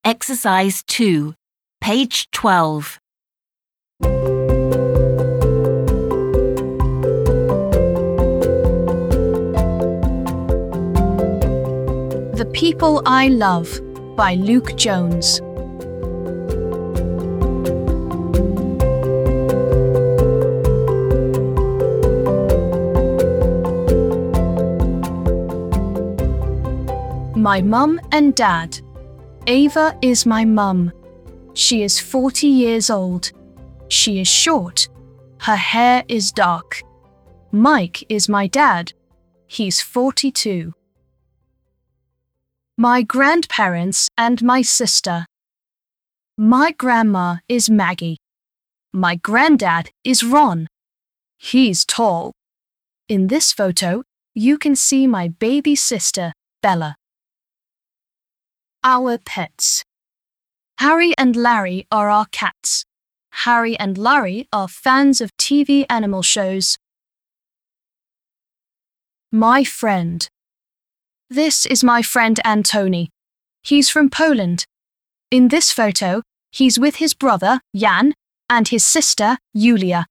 Exercise 2, page 12. The People I Love by Luke Jones. My mum and dad. Ava is my mum. She is 40 years old. She is short. Her hair is dark. Mike is my dad. He's 42. My grandparents and my sister. My grandma is Maggie. My granddad is Ron. He's tall. In this photo, you can see my baby sister, Bella. Our pets. Harry and Larry are our cats. Harry and Larry are fans of TV animal shows. My friend. This is my friend Antoni. He's from Poland. In this photo, he's with his brother, Jan, and his sister, Julia.